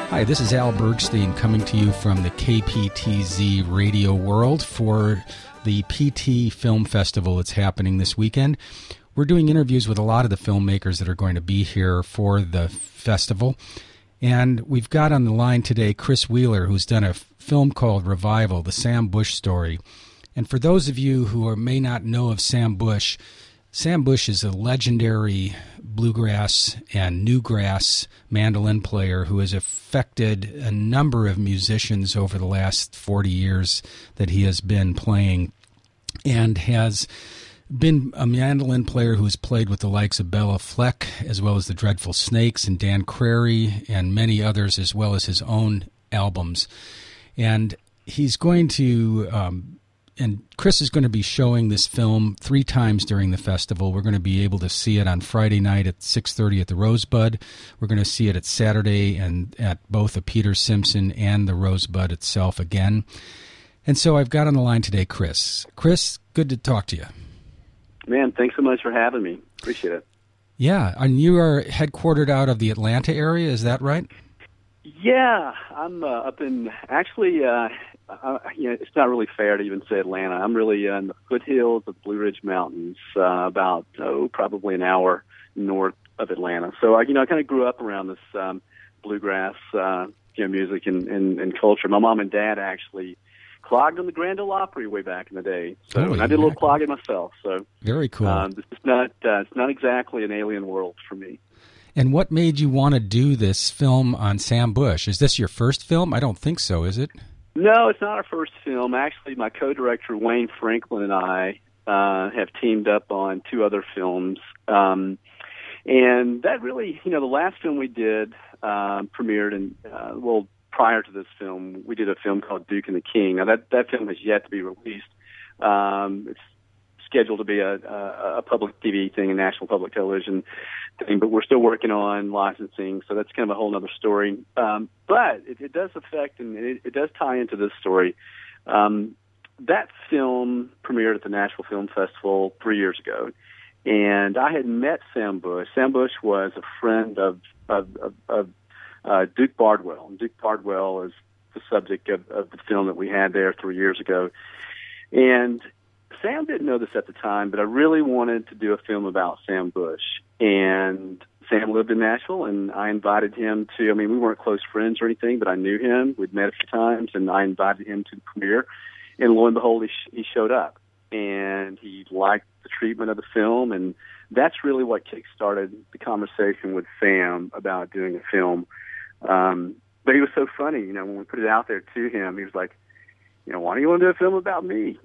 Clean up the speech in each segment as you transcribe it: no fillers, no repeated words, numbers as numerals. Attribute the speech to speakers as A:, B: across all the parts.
A: Hi, this is Al Bergstein coming to you from the KPTZ radio world for the PT Film Festival that's happening this weekend. We're doing interviews with a lot of the filmmakers that are going to be here for the festival. And we've got on the line today Chris Wheeler, who's done a film called Revival, the Sam Bush story. And for those of you who may not know of Sam Bush is a legendary bluegrass and newgrass mandolin player who has affected a number of musicians over the last 40 years that he has been playing, and has been a mandolin player who has played with the likes of Bela Fleck, as well as the Dreadful Snakes and Dan Crary and many others, as well as his own albums. And he's going to... And Chris is going to be showing this film 3 times during the festival. We're going to be able to see it on Friday night at 6:30 at the Rosebud. We're going to see it at Saturday and at both the Peter Simpson and the Rosebud itself again. And so I've got on the line today Chris. Chris, good to talk to you.
B: Man, thanks so much for having me. Appreciate it.
A: Yeah, and you are headquartered out of the Atlanta area, is that right?
B: Yeah, I'm up in, actually, it's not really fair to even say Atlanta. I'm really in the foothills of the Blue Ridge Mountains, about, probably an hour north of Atlanta. So, I kind of grew up around this bluegrass, music and culture. My mom and dad actually clogged on the Grand Ole Opry way back in the day. So, and I did a little clogging myself. So, very cool. It's not exactly an alien world for me.
A: And what made you want to do this film on Sam Bush? Is this your first film? I don't think so, is it?
B: No, it's not our first film. Actually, my co-director, Wayne Franklin, and I have teamed up on 2 other films. And that really, the last film we did premiered, and prior to this film, we did a film called Duke and the King. Now, that film has yet to be released. It's scheduled to be a public TV thing, a national public television thing, but we're still working on licensing, so that's kind of a whole other story. But it does affect, and it does tie into this story. That film premiered at the Nashville Film Festival 3 years ago, and I had met Sam Bush. Sam Bush was a friend of Duke Bardwell. And Duke Bardwell is the subject of the film that we had there 3 years ago. And Sam didn't know this at the time, but I really wanted to do a film about Sam Bush. And Sam lived in Nashville, and I invited him to, we weren't close friends or anything, but I knew him. We'd met a few times, and I invited him to the premiere. And lo and behold, he showed up. And he liked the treatment of the film, and that's really what kick-started the conversation with Sam about doing a film. But he was so funny, when we put it out there to him, he was like, why do you want to do a film about me?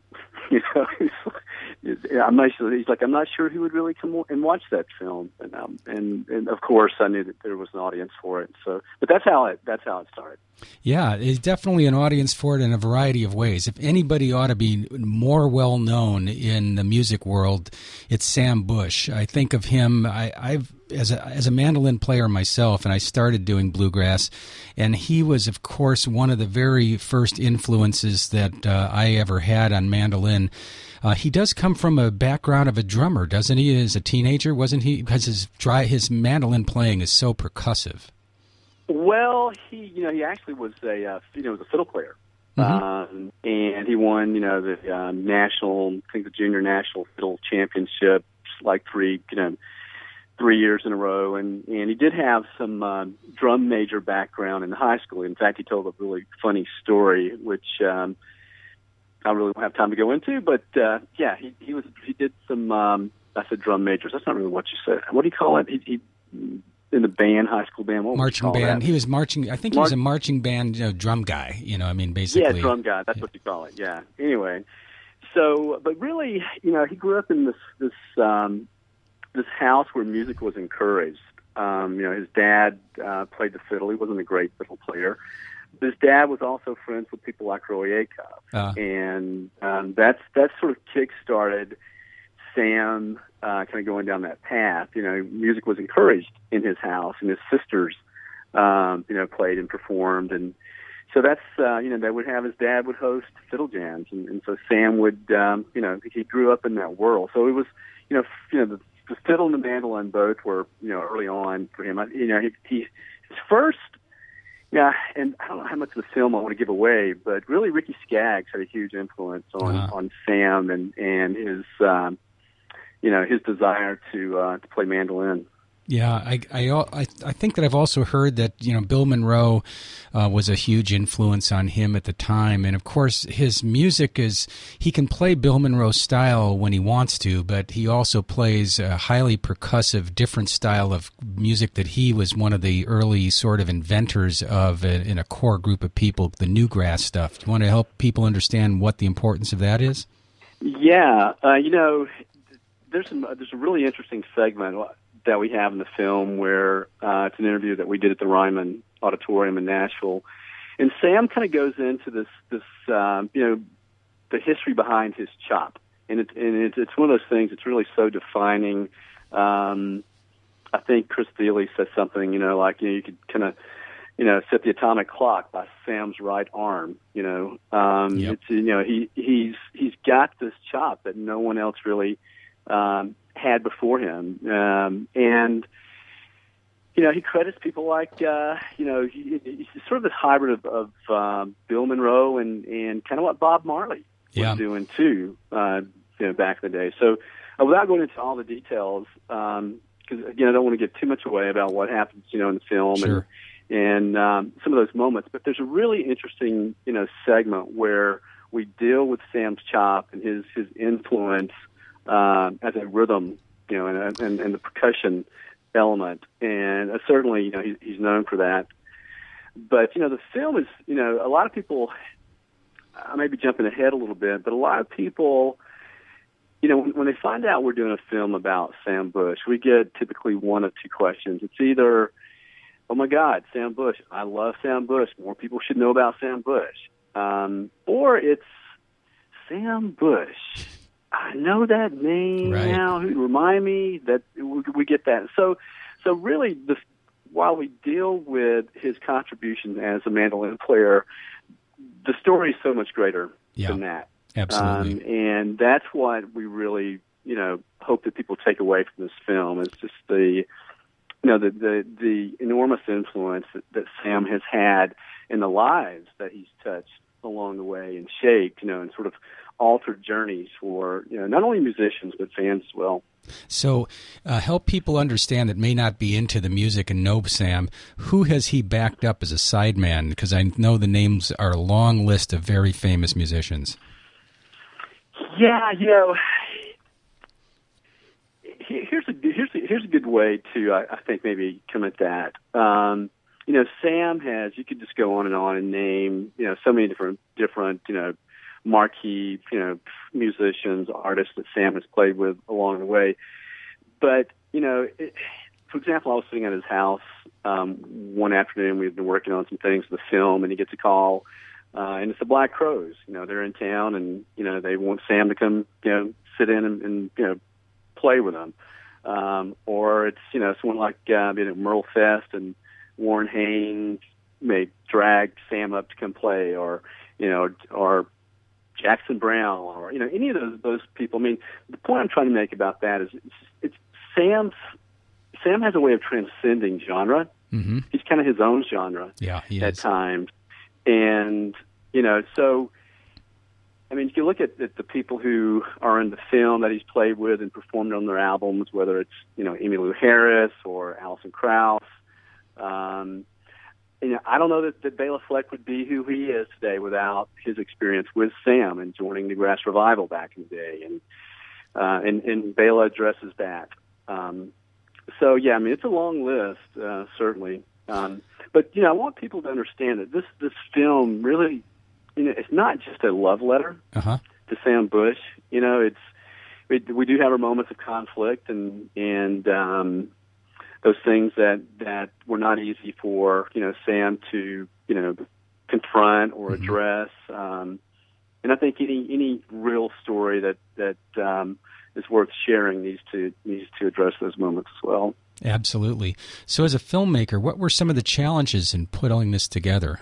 B: I'm not sure. He's like, I'm not sure who would really come and watch that film. And of course, I knew that there was an audience for it. So, but that's how it started. Yeah,
A: there's definitely an audience for it in a variety of ways. If anybody ought to be more well known in the music world, it's Sam Bush. I think of him. As a mandolin player myself, and I started doing bluegrass, and he was, of course, one of the very first influences that I ever had on mandolin. He does come from a background of a drummer, doesn't he? As a teenager, wasn't he? Because his mandolin playing is so percussive.
B: Well, he actually was a fiddle player, and he won the national, I think the junior national fiddle championship, like 3 years in a row, and he did have some drum major background in high school. In fact, he told a really funny story, which I really don't have time to go into. But he did some. I said drum majors. That's not really what you said. What do you call it? He in the band, high school band. What
A: marching band. That? He was marching. I think he was a marching band, drum guy. Basically.
B: Yeah, drum guy. That's what you call it. Yeah. Anyway, so but really, he grew up in this house where music was encouraged. His dad played the fiddle. He wasn't a great fiddle player. His dad was also friends with people like Roy Acuff. And that's sort of kick-started Sam kind of going down that path. Music was encouraged in his house, and his sisters, played and performed. And so that's, they would have, his dad would host fiddle jams. And so Sam would, he grew up in that world. So it was, the fiddle and the mandolin both were, early on for him. His first Yeah, and I don't know how much of the film I want to give away, but really Ricky Skaggs had a huge influence on Sam and his his desire to play mandolin.
A: Yeah, I think that I've also heard that Bill Monroe was a huge influence on him at the time, and of course his music he can play Bill Monroe style when he wants to, but he also plays a highly percussive, different style of music that he was one of the early sort of inventors of in a core group of people, the newgrass stuff. Do you want to help people understand what the importance of that is?
B: Yeah, there's a really interesting segment that we have in the film where it's an interview that we did at the Ryman Auditorium in Nashville, and Sam kind of goes into this the history behind his chop, and it's one of those things that's really so defining. I think Chris Thiele says something you could kind of set the atomic clock by Sam's right arm.
A: Yep.
B: It's he's got this chop that no one else really had before him, and he credits people like he's sort of this hybrid of Bill Monroe and kind of what Bob Marley was doing too, back in the day. So without going into all the details, because again I don't want to give too much away about what happens in the film.
A: Sure.
B: And some of those moments, but there's a really interesting segment where we deal with Sam's chop and his influence as a rhythm, and the percussion element, and certainly, he's known for that. But the film is, a lot of people. I may be jumping ahead a little bit, but a lot of people, when they find out we're doing a film about Sam Bush, we get typically one of two questions. It's either, "Oh my God, Sam Bush! I love Sam Bush. More people should know about Sam Bush," or it's Sam Bush. I know that name now. Remind me that we get that. So really, while we deal with his contribution as a mandolin player, the story is so much greater than that.
A: Absolutely.
B: And that's what we really, hope that people take away from this film is just the enormous influence that Sam has had in the lives that he's touched along the way and shaped, and sort of altered journeys for not only musicians but fans as well.
A: So help people understand that may not be into the music and know Sam. Who has he backed up as a sideman? Because I know the names are a long list of very famous musicians.
B: Yeah, here's a good way to I think maybe come at that. Sam has, you could just go on and name so many different marquee, musicians, artists that Sam has played with along the way. But, for example, I was sitting at his house one afternoon. We've been working on some things for the film, and he gets a call, and it's the Black Crowes. They're in town, and, they want Sam to come, sit in and play with them. Or it's, someone like Merle Fest and Warren Haynes may drag Sam up to come play, or Jackson Brown, or any of those people. I mean, the point I'm trying to make about that is it's Sam has a way of transcending genre. Mm-hmm. He's kind of his own genre at times, and so I mean, if you look at the people who are in the film that he's played with and performed on their albums, whether it's Emmylou Harris or Alison Krauss. I don't know that Bela Fleck would be who he is today without his experience with Sam and joining the Grass Revival back in the day, and Bela addresses that. So yeah, I mean it's a long list, certainly, but I want people to understand that this film really, it's not just a love letter to Sam Bush. We do have our moments of conflict and those things that were not easy for Sam to confront or address, and I think any real story that is worth sharing needs to address those moments as well.
A: Absolutely. So, as a filmmaker, what were some of the challenges in putting this together?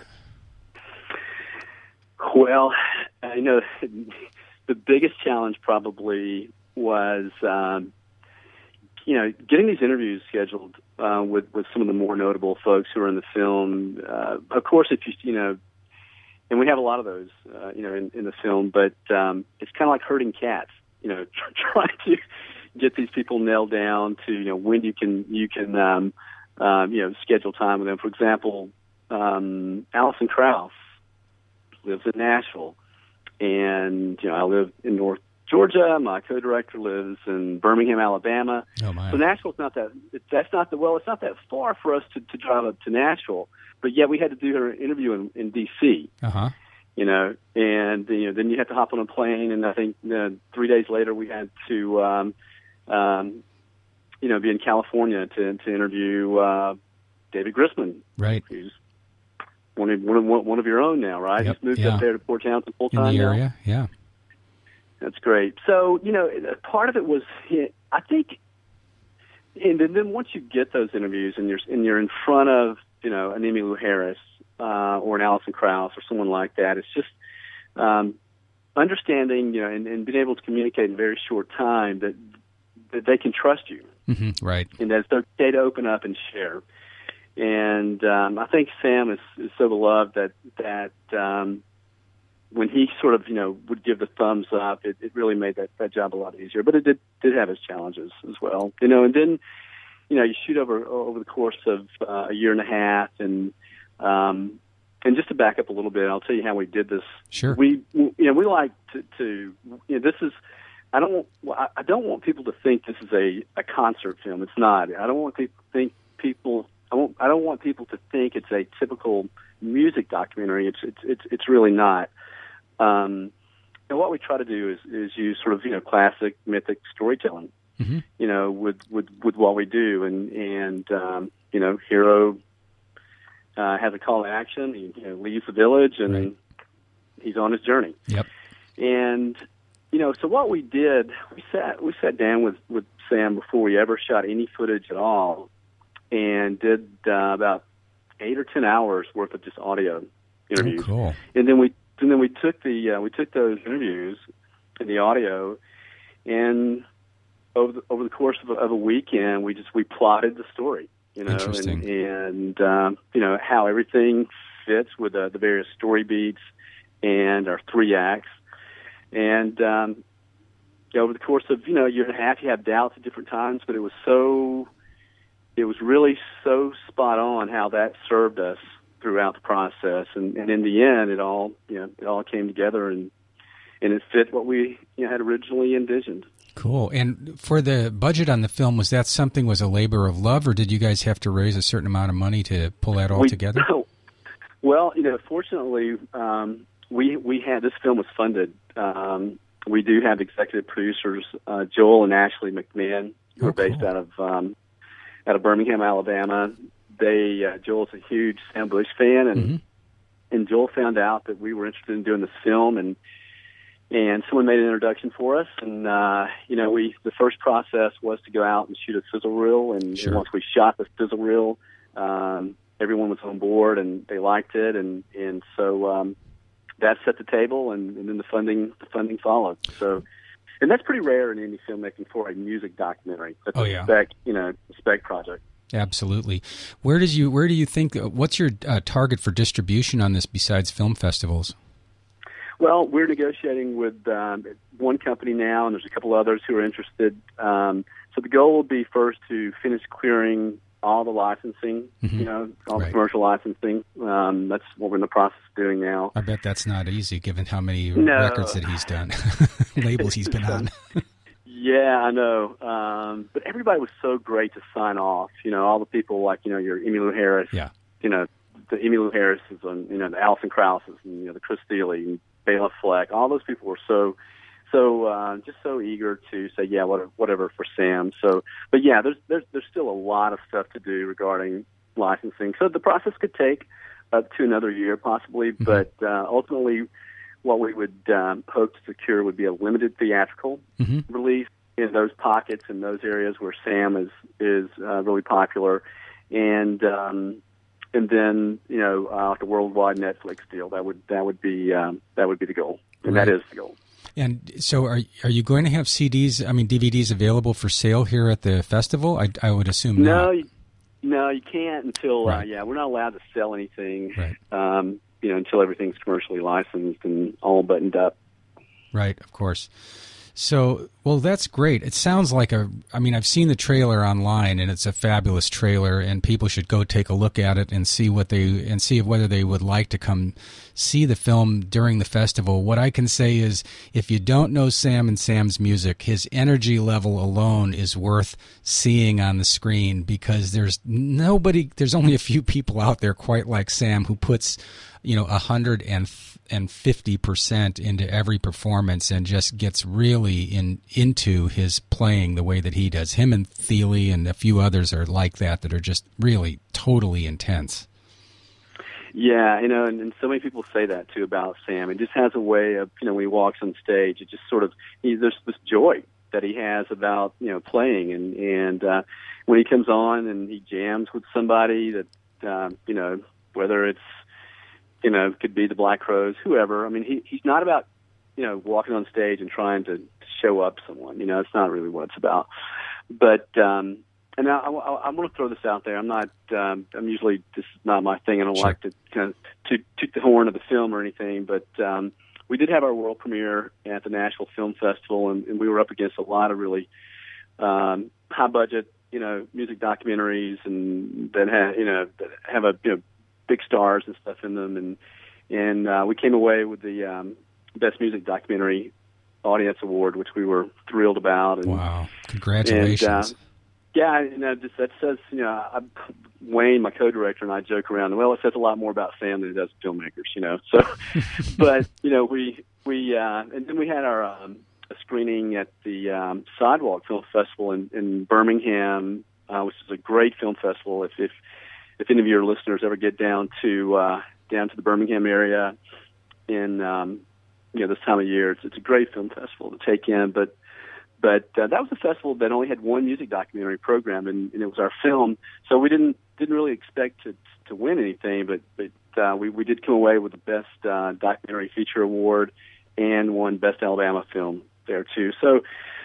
B: Well, the biggest challenge probably was. Getting these interviews scheduled with some of the more notable folks who are in the film. Of course, if you know, and we have a lot of those, you know, in the film. But it's kind of like herding cats, you know, trying to get these people nailed down to, you know, when you can you know, schedule time with them. For example, Alison Krauss lives in Nashville, and you know, I live in North Georgia. My co-director lives in Birmingham, Alabama.
A: Oh my!
B: So Nashville's not that. It's not that far for us to drive up to Nashville. But yet we had to do her interview in D.C. You know, and you know, then you have to hop on a plane, and I think 3 days later we had to, you know, be in California to interview David Grisman,
A: right?
B: Who's one of your own now, right?
A: Yep.
B: He's moved up there to Port Townsend full time
A: in the
B: now.
A: area, yeah.
B: That's great. So, you know, part of it was, I think, and then once you get those interviews and you're in front of, you know, an Emmylou Harris or an Alison Krauss or someone like that, it's just understanding, you know, and being able to communicate in a very short time that they can trust you,
A: right?
B: And that it's okay to open up and share. And I think Sam is so beloved that when he sort of, you know, would give the thumbs up, it really made that job a lot easier. But it did have its challenges as well, you know. And then, you know, you shoot over the course of a year and a half, and just to back up a little bit, I'll tell you how we did this.
A: Sure.
B: We like to you know, this is. I don't want people to think this is a concert film. It's not. I don't want people to think I don't want people to think it's a typical music documentary. It's really not. And what we try to do is use sort of, you know, classic mythic storytelling, you know, with what we do, and you know, hero has a call to action. He, you know, leaves the village, and he's on his journey.
A: Yep.
B: And you know, so what we did, we sat down with Sam before we ever shot any footage at all, and did about 8 or 10 hours worth of just audio interviews.
A: Oh, cool.
B: And then we took those interviews and the audio, and over the course of a weekend, we plotted the story, you know, and you know, how everything fits with the various story beats and our 3 acts. And over the course of, you know, a year and a half, you have doubts at different times, but it was really so spot on how that served us throughout the process. And in the end, it all came together, and it fit what we, you know, had originally envisioned.
A: Cool. And for the budget on the film, was a labor of love, or did you guys have to raise a certain amount of money to pull that all together?
B: Well, you know, fortunately, we had, this film was funded. We do have executive producers, Joel and Ashley McMahon, who are based out of Birmingham, Alabama. Joel's a huge Sam Bush fan, and Joel found out that we were interested in doing this film, and someone made an introduction for us, and you know, the first process was to go out and shoot a sizzle reel, and once we shot the sizzle reel, everyone was on board and they liked it, and so that set the table, and then the funding followed. So, and that's pretty rare in indie filmmaking for a music documentary. That's a spec project.
A: Absolutely. Where do you think? What's your target for distribution on this besides film festivals?
B: Well, we're negotiating with one company now, and there's a couple others who are interested. So the goal will be first to finish clearing all the licensing, you know, all the commercial licensing. That's what we're in the process of doing now.
A: I bet that's not easy, given how many records that he's done, labels he's been on.
B: Yeah, I know. But everybody was so great to sign off. You know, all the people like, you know, your Emmylou Harris. Yeah. You know, the Emmylou Harrises and, you know, the Alison Krauses and, you know, the Chris Steele and Bela Fleck. All those people were so eager to say, yeah, whatever for Sam. So, but yeah, there's still a lot of stuff to do regarding licensing. So the process could take up to another year possibly, but ultimately what we would hope to secure would be a limited theatrical release in those pockets, in those areas where Sam is really popular, and then, you know, like a worldwide Netflix deal. That would be the goal, and that is the goal.
A: And so, are you going to have DVDs available for sale here at the festival? I would assume not.
B: No, you can't until
A: Right.
B: we're not allowed to sell anything.
A: Right.
B: Until everything's commercially licensed and all buttoned up.
A: Right, of course. So, well, that's great. It sounds like I've seen the trailer online, and it's a fabulous trailer, and people should go take a look at it and see whether they would like to come see the film during the festival. What I can say is, if you don't know Sam and Sam's music, his energy level alone is worth seeing on the screen, because there's only a few people out there quite like Sam who puts 150% into every performance and just gets really into his playing the way that he does. Him and Thiele and a few others are like that are just really totally intense.
B: Yeah, and so many people say that too about Sam. He just has a way of, when he walks on stage, it just sort of, there's this joy that he has about, playing. And when he comes on and he jams with somebody that, whether it's, could be the Black Crowes, whoever. I mean, he's not about, walking on stage and trying to show up someone. It's not really what it's about. But, and I want to throw this out there. I'm usually, this is not my thing. I don't like to kind of toot the horn of the film or anything. But we did have our world premiere at the Nashville Film Festival, and we were up against a lot of really high budget, music documentaries, and that have a big stars and stuff in them, and we came away with the Best Music Documentary Audience Award, which we were thrilled about. And,
A: wow! Congratulations!
B: That says, Wayne, my co-director, and I joke around. Well, it says a lot more about Sam than it does filmmakers, So, but we and then we had our a screening at the Sidewalk Film Festival in Birmingham, which is a great film festival. If any of your listeners ever get down to the Birmingham area in this time of year, it's a great film festival to take in. But that was a festival that only had one music documentary program, and it was our film. So we didn't really expect to win anything, but we did come away with the Best Documentary Feature Award and won Best Alabama Film there too. So.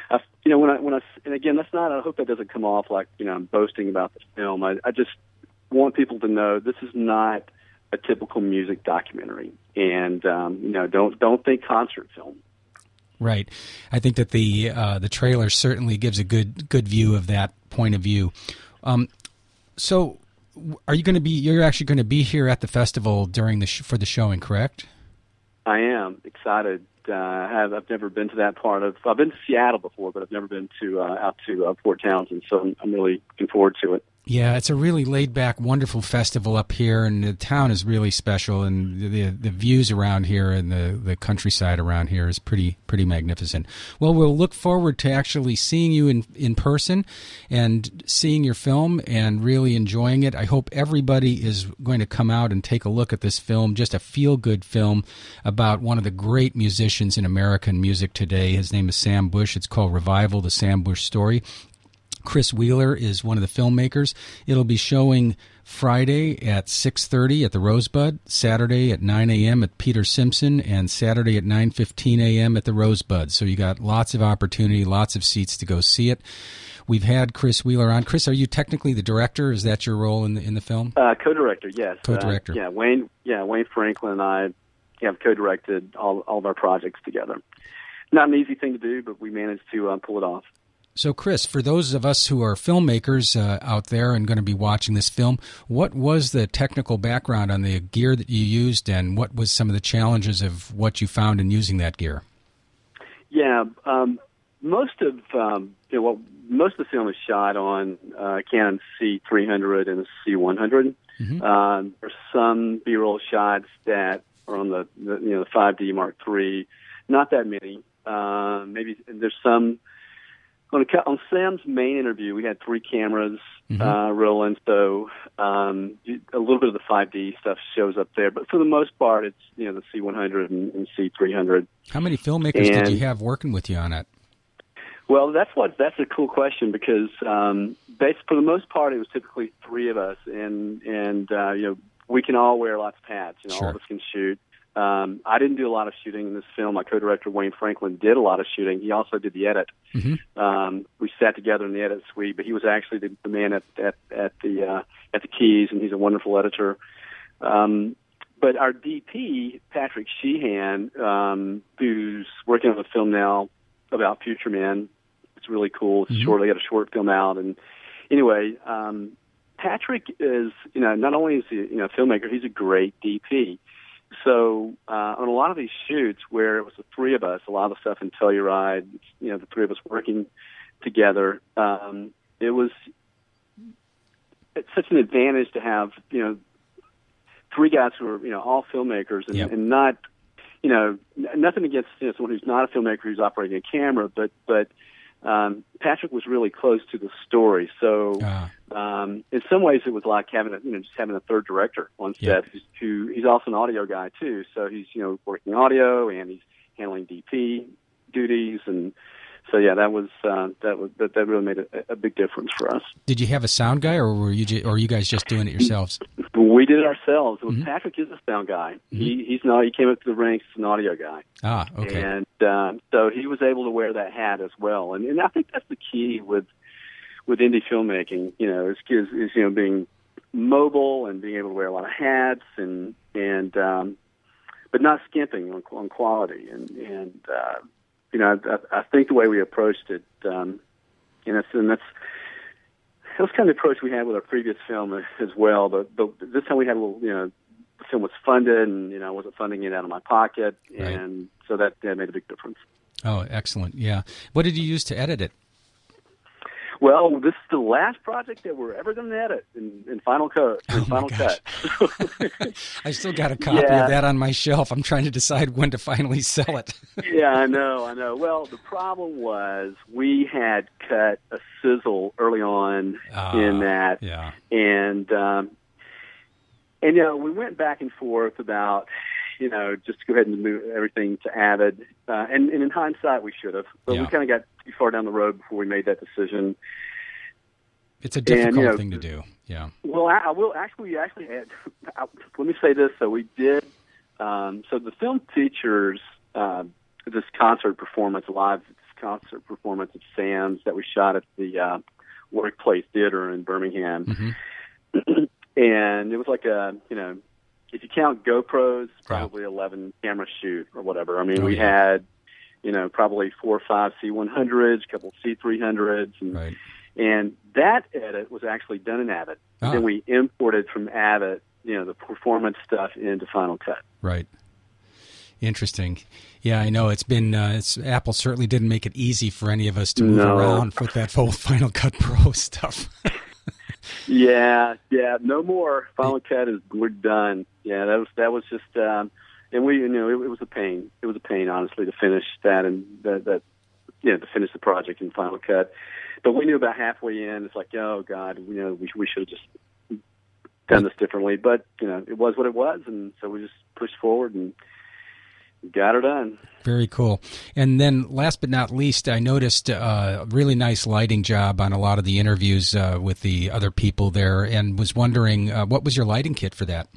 B: And again, that's not. I hope that doesn't come off like I'm boasting about the film. I just want people to know this is not a typical music documentary, and don't think concert film.
A: Right. I think that the trailer certainly gives a good view of that point of view. So, you're actually going to be here at the festival during for the showing, correct?
B: I am excited. I've never been to that part of. I've been to Seattle before, but I've never been out to Port Townsend. So I'm really looking forward to it.
A: Yeah, it's a really laid-back, wonderful festival up here, and the town is really special, and the views around here and the countryside around here is pretty magnificent. Well, we'll look forward to actually seeing you in person and seeing your film and really enjoying it. I hope everybody is going to come out and take a look at this film, just a feel-good film about one of the great musicians in American music today. His name is Sam Bush. It's called Revival, The Sam Bush Story. Chris Wheeler is one of the filmmakers. It'll be showing Friday at 6:30 at the Rosebud, Saturday at 9 a.m. at Peter Simpson, and Saturday at 9:15 a.m. at the Rosebud. So you got lots of opportunity, lots of seats to go see it. We've had Chris Wheeler on. Chris, are you technically the director? Is that your role in the film?
B: Co-director, yes.
A: Co-director.
B: Wayne Franklin and I have co-directed all of our projects together. Not an easy thing to do, but we managed to pull it off.
A: So, Chris, for those of us who are filmmakers out there and going to be watching this film, what was the technical background on the gear that you used, and what was some of the challenges of what you found in using that gear? Yeah,
B: most of the film is shot on Canon C300 and a C100. Mm-hmm. There's some B-roll shots that are on the 5D Mark III. Not that many. Maybe there's some. On Sam's main interview, we had 3 cameras rolling, so a little bit of the 5D stuff shows up there. But for the most part, it's the C100 and C300.
A: How many filmmakers did you have working with you on it?
B: Well, that's a cool question because for the most part, it was typically 3 of us, and we can all wear lots of hats.
A: Sure.
B: All of us can shoot. I didn't do a lot of shooting in this film. My co-director Wayne Franklin did a lot of shooting. He also did the edit.
A: Mm-hmm.
B: We sat together in the edit suite, but he was actually the man at the keys, and he's a wonderful editor. But our DP, Patrick Sheehan, who's working on a film now about Future Men, it's really cool. It's short. They got a short film out, and anyway, Patrick is, not only is he, a filmmaker, he's a great DP. So on a lot of these shoots where it was the three of us, a lot of the stuff in Telluride, the three of us working together, it's such an advantage to have, three guys who are, all filmmakers and not, nothing against someone who's not a filmmaker who's operating a camera, but Patrick was really close to the story. So in some ways it was like having just having a third director on set he's also an audio guy too. So he's, working audio and he's handling DP duties. And so, that really made a big difference for us.
A: Did you have a sound guy or were you guys just doing it yourselves?
B: We did it ourselves. Patrick is a sound guy. Mm-hmm. He came up to the ranks as an audio guy.
A: Okay.
B: And so he was able to wear that hat as well. And I think that's the key with indie filmmaking, is being mobile and being able to wear a lot of hats and but not skimping on quality. And I think the way we approached it, and that's kind of the approach we had with our previous film as well. But this time we had a little, the film was funded, and I wasn't funding it out of my pocket, and so that made a big difference.
A: Oh, excellent! Yeah, what did you use to edit it?
B: Well, this is the last project that we're ever going to edit in Final Cut. Cut.
A: I still got a copy of that on my shelf. I'm trying to decide when to finally sell it.
B: Yeah, I know. Well, the problem was we had cut a sizzle early on in that, and we went back and forth about just to go ahead and move everything to Avid. And in hindsight, we should have. But we kind of got too far down the road before we made that decision.
A: It's a difficult thing to do. Yeah.
B: Well, I will actually had. Let me say this. So we did. So the film features this concert performance, live concert performance of Sam's that we shot at the Workplace Theater in Birmingham. Mm-hmm. And it was like if you count GoPros, probably 11 camera shoot or whatever. I mean, we had, probably 4 or 5 C100s, a couple C300s, and that edit was actually done in Avid. Then we imported from Avid, the performance stuff into Final Cut.
A: Right. Interesting. Yeah, I know. It's been Apple certainly didn't make it easy for any of us to move around with that whole Final Cut Pro stuff.
B: Yeah, no more. Final Cut we're done. Yeah, that was just, and we, it was a pain. It was a pain, honestly, to finish that and to finish the project in Final Cut. But we knew about halfway in, it's like, oh God, we should have just done this differently. But it was what it was, and so we just pushed forward and got her done.
A: Very cool. And then last but not least, I noticed a really nice lighting job on a lot of the interviews with the other people there, and was wondering, what was your lighting kit for that?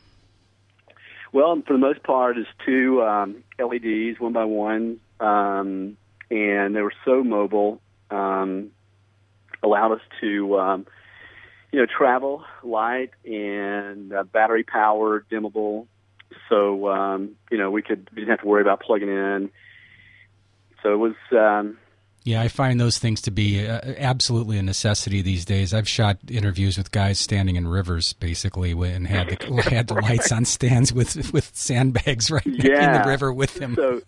B: Well, for the most part, it's 2 LEDs, 1 by 1, and they were so mobile, allowed us to, travel light and battery-powered, dimmable. So, we didn't have to worry about plugging in. So it was...
A: I find those things to be absolutely a necessity these days. I've shot interviews with guys standing in rivers, basically, and had the lights on stands with sandbags in the river with them.
B: So,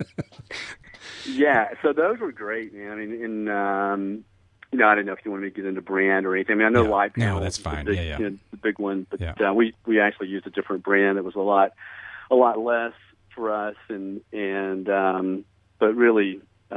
B: so those were great, man. I mean, and, I don't know if you want me to get into brand or anything. I mean, I know light panel.
A: No, that's fine.
B: The big one. But we actually used a different brand that was a lot less for us, but really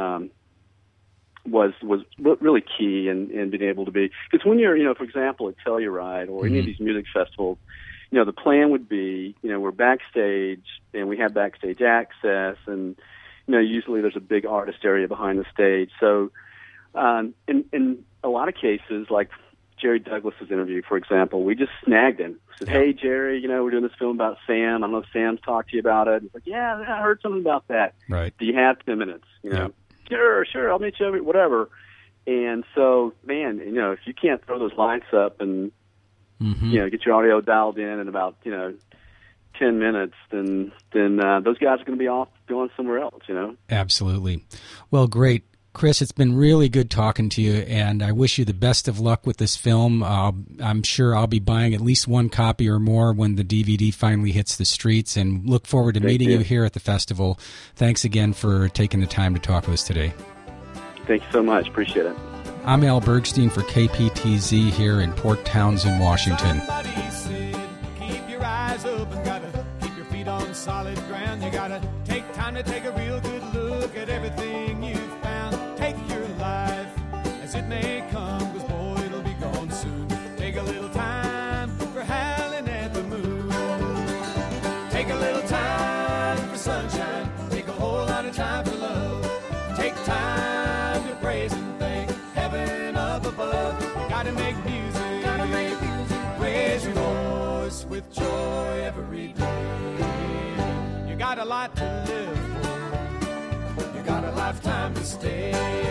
B: was really key in being able to be, because when you're for example at Telluride or any of these music festivals, the plan would be we're backstage and we have backstage access, and usually there's a big artist area behind the stage. So in a lot of cases, like Jerry Douglas's interview, for example. We just snagged him. Said, "Hey, Jerry, we're doing this film about Sam. I don't know if Sam's talked to you about it." He's like, "Yeah, I heard something about that.
A: Right.
B: Do you have 10 minutes?" Sure, I'll meet you over, whatever. And so, man, if you can't throw those lights up and, get your audio dialed in about, 10 minutes, then those guys are going to be off going somewhere else,
A: Absolutely. Well, great. Chris, it's been really good talking to you, and I wish you the best of luck with this film. I'm sure I'll be buying at least one copy or more when the DVD finally hits the streets, and look forward to meeting you here at the festival. Thanks again for taking the time to talk with us today.
B: Thank you so much. Appreciate it.
A: I'm Al Bergstein for KPTZ here in Port Townsend, Washington.
C: Somebody said, keep your eyes open, gotta keep your feet on solid ground. You gotta take time to take a real good look at everything you've found. Take your life as it may come, 'cause boy, it'll be gone soon. Take a little time for howling at the moon. Take a little time for sunshine. Take a whole lot of time for love. Take time to praise and thank heaven up above. You gotta make music. Raise your voice with joy every day. You got a lot to live for. You got a lifetime to stay.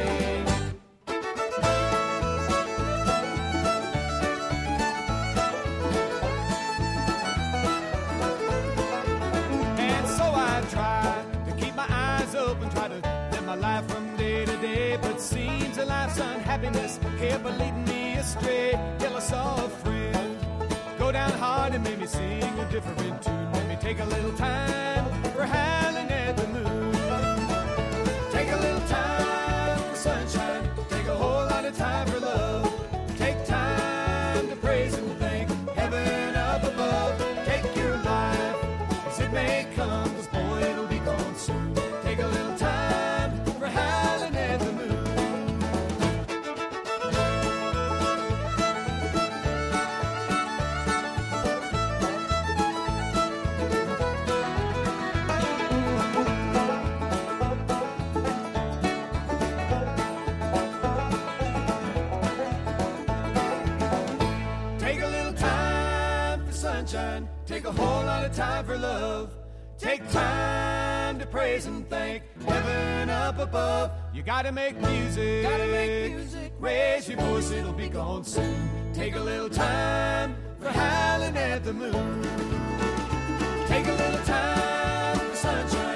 C: And so I try to keep my eyes open, try to live my life from day to day, but seems that life's unhappiness kept leading me astray. Till I saw a friend go down hard and made me sing a different tune. Made me take a little time for howling at the moon. Take a little time for sunshine. Take a whole lot of time for love. Take time to praise and thank heaven up above. Take your life as it may come, 'cause boy, it'll be gone soon. Take a little time for howling at the moon. Take a whole lot of time for love. Take time to praise and thank heaven up above. You gotta make music. Raise your voice, it'll be gone soon. Take a little time for howling at the moon. Take a little time for sunshine.